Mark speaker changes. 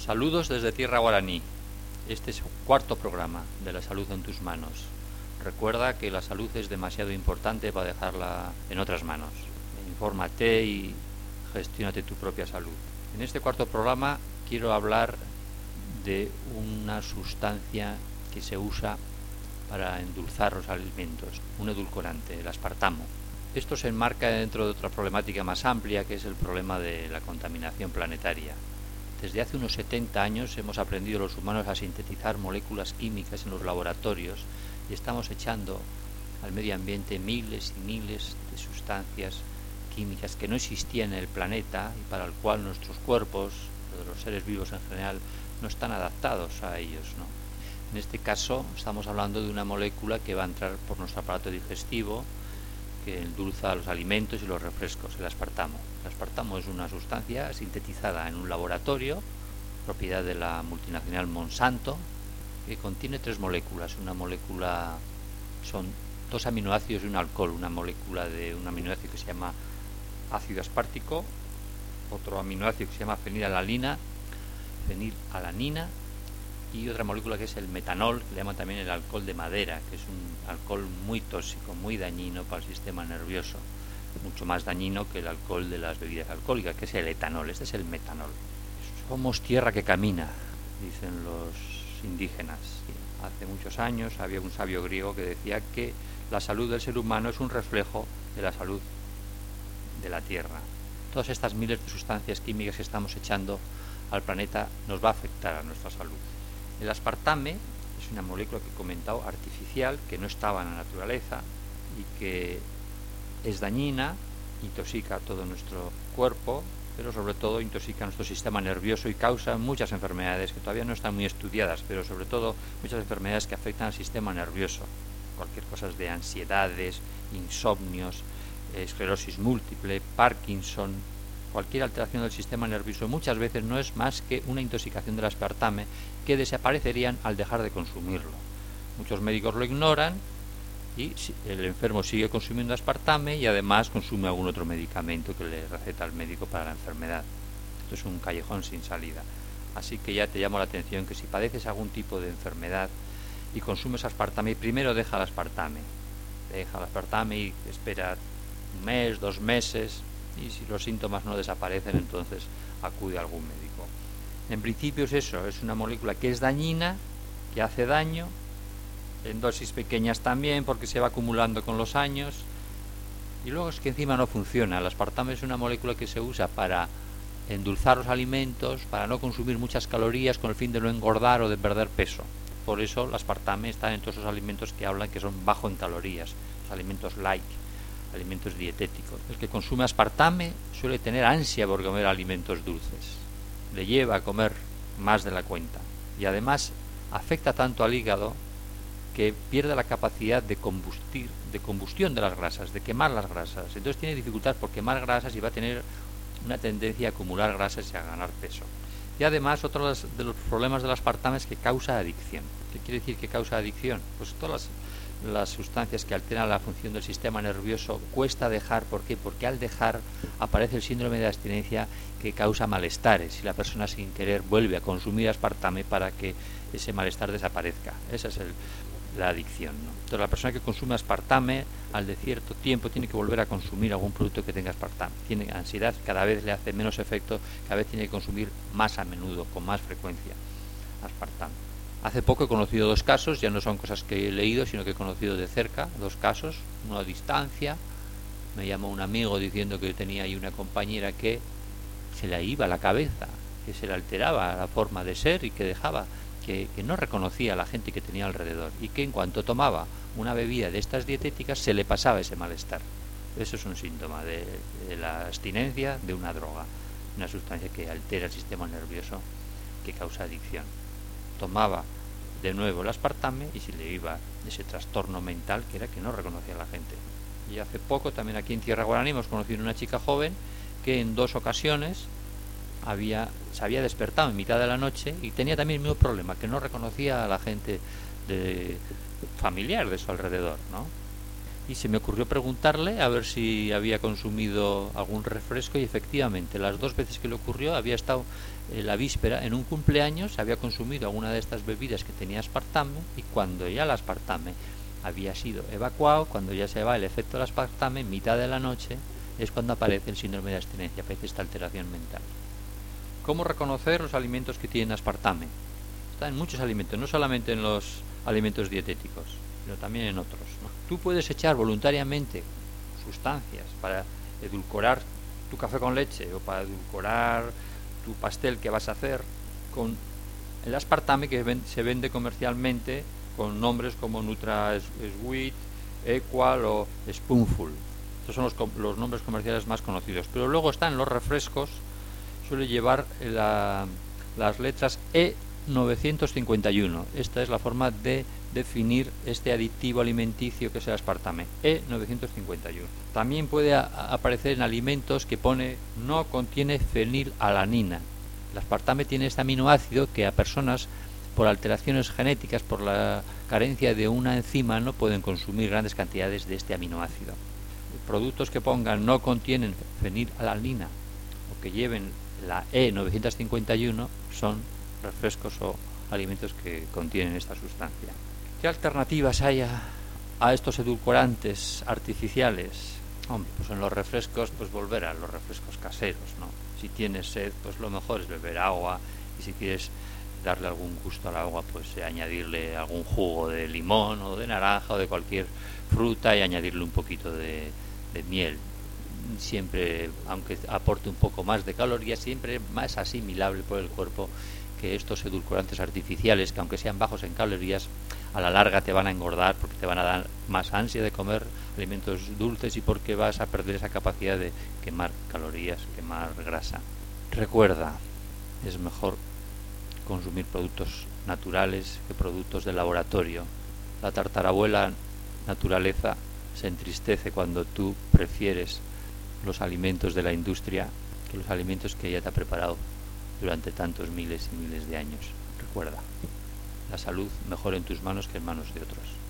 Speaker 1: Saludos desde Tierra Guaraní. Este es el cuarto programa de La Salud en tus manos. Recuerda que la salud es demasiado importante para dejarla en otras manos. Infórmate y gestiónate tu propia salud. En este cuarto programa quiero hablar de una sustancia que se usa para endulzar los alimentos, un edulcorante, el aspartamo. Esto se enmarca dentro de otra problemática más amplia, que es el problema de la contaminación planetaria. Desde hace unos 70 años hemos aprendido los humanos a sintetizar moléculas químicas en los laboratorios y estamos echando al medio ambiente miles y miles de sustancias químicas que no existían en el planeta y para el cual nuestros cuerpos, los seres vivos en general, no están adaptados a ellos, ¿no? En este caso estamos hablando de una molécula que va a entrar por nuestro aparato digestivo, que endulza los alimentos y los refrescos, el aspartamo. El aspartamo es una sustancia sintetizada en un laboratorio, propiedad de la multinacional Monsanto, que contiene tres moléculas. Una molécula son dos aminoácidos y un alcohol, una molécula de un aminoácido que se llama ácido aspartico, otro aminoácido que se llama fenilalanina y otra molécula que es el metanol, que le llaman también el alcohol de madera, que es un alcohol muy tóxico, muy dañino para el sistema nervioso, mucho más dañino que el alcohol de las bebidas alcohólicas, que es el etanol. Este es el metanol. Somos tierra que camina, dicen los indígenas. Hace muchos años había un sabio griego que decía que la salud del ser humano es un reflejo de la salud de la tierra. Todas estas miles de sustancias químicas que estamos echando al planeta nos va a afectar a nuestra salud. El aspartame es una molécula que he comentado artificial, que no estaba en la naturaleza y que es dañina, intoxica todo nuestro cuerpo, pero sobre todo intoxica nuestro sistema nervioso y causa muchas enfermedades que todavía no están muy estudiadas, pero sobre todo muchas enfermedades que afectan al sistema nervioso. Cualquier cosa de ansiedades, insomnios, esclerosis múltiple, Parkinson, cualquier alteración del sistema nervioso muchas veces no es más que una intoxicación del aspartame que desaparecerían al dejar de consumirlo. Muchos médicos lo ignoran y el enfermo sigue consumiendo aspartame y además consume algún otro medicamento que le receta el médico para la enfermedad. Esto es un callejón sin salida. Así que ya te llamo la atención que si padeces algún tipo de enfermedad y consumes aspartame, primero deja el aspartame. Deja el aspartame y espera un mes, 2 meses, y si los síntomas no desaparecen, entonces acude a algún médico. En principio es eso, es una molécula que es dañina, que hace daño, en dosis pequeñas también, porque se va acumulando con los años, y luego es que encima no funciona. El aspartame es una molécula que se usa para endulzar los alimentos, para no consumir muchas calorías con el fin de no engordar o de perder peso. Por eso el aspartame está en todos esos alimentos que hablan que son bajo en calorías, los alimentos light, alimentos dietéticos. El que consume aspartame suele tener ansia por comer alimentos dulces, le lleva a comer más de la cuenta y además afecta tanto al hígado que pierde la capacidad de combustión de las grasas, de quemar las grasas. Entonces tiene dificultad por quemar grasas y va a tener una tendencia a acumular grasas y a ganar peso. Y además otro de los problemas del aspartame es que causa adicción. ¿Qué quiere decir que causa adicción? Pues todas las sustancias que alteran la función del sistema nervioso cuesta dejar. ¿Por qué? Porque al dejar aparece el síndrome de abstinencia que causa malestares y la persona sin querer vuelve a consumir aspartame para que ese malestar desaparezca. Esa es la adicción, ¿no? Entonces la persona que consume aspartame al de cierto tiempo tiene que volver a consumir algún producto que tenga aspartame. Tiene ansiedad, cada vez le hace menos efecto, cada vez tiene que consumir más a menudo, con más frecuencia, aspartame. Hace poco he conocido 2 casos, ya no son cosas que he leído, sino que he conocido de cerca 2 casos, uno a distancia. Me llamó un amigo diciendo que tenía ahí una compañera que se le iba la cabeza, que se le alteraba la forma de ser y que dejaba, que no reconocía a la gente que tenía alrededor y que en cuanto tomaba una bebida de estas dietéticas se le pasaba ese malestar. Eso es un síntoma de la abstinencia de una droga, una sustancia que altera el sistema nervioso, que causa adicción. Tomaba de nuevo el aspartame y se le iba ese trastorno mental que era que no reconocía a la gente. Y hace poco también aquí en Tierra Guaraní hemos conocido una chica joven que en 2 ocasiones se había despertado en mitad de la noche y tenía también el mismo problema, que no reconocía a la gente familiar de su alrededor, ¿no? Y se me ocurrió preguntarle a ver si había consumido algún refresco, y efectivamente las 2 veces que le ocurrió había estado la víspera en un cumpleaños, había consumido alguna de estas bebidas que tenía aspartame, y cuando ya el aspartame había sido evacuado, cuando ya se va el efecto del aspartame, en mitad de la noche es cuando aparece el síndrome de abstinencia, aparece esta alteración mental. ¿Cómo reconocer los alimentos que tienen aspartame? Está en muchos alimentos, no solamente en los alimentos dietéticos, pero también en otros, ¿no? Tú puedes echar voluntariamente sustancias para edulcorar tu café con leche o para edulcorar tu pastel que vas a hacer con el aspartame que se vende comercialmente con nombres como Nutra Sweet, Equal o Spoonful. Estos son los nombres comerciales más conocidos. Pero luego están los refrescos, suele llevar las letras E951. Esta es la forma de definir este aditivo alimenticio que es el aspartame, E951. También puede aparecer en alimentos que pone no contiene fenilalanina. El aspartame tiene este aminoácido que a personas por alteraciones genéticas, por la carencia de una enzima, no pueden consumir grandes cantidades de este aminoácido. Productos que pongan no contienen fenilalanina o que lleven la E951 son refrescos o alimentos que contienen esta sustancia. ¿Qué alternativas hay a estos edulcorantes artificiales? Hombre, pues en los refrescos, pues volver a los refrescos caseros, ¿no? Si tienes sed, pues lo mejor es beber agua, y si quieres darle algún gusto al agua, pues añadirle algún jugo de limón o de naranja o de cualquier fruta y añadirle un poquito de miel. Siempre, aunque aporte un poco más de calorías, siempre más asimilable por el cuerpo que estos edulcorantes artificiales, que aunque sean bajos en calorías, a la larga te van a engordar porque te van a dar más ansia de comer alimentos dulces y porque vas a perder esa capacidad de quemar calorías, quemar grasa. Recuerda, es mejor consumir productos naturales que productos de laboratorio. La tartarabuela naturaleza se entristece cuando tú prefieres los alimentos de la industria que los alimentos que ella te ha preparado durante tantos miles y miles de años. Recuerda, la salud mejor en tus manos que en manos de otros.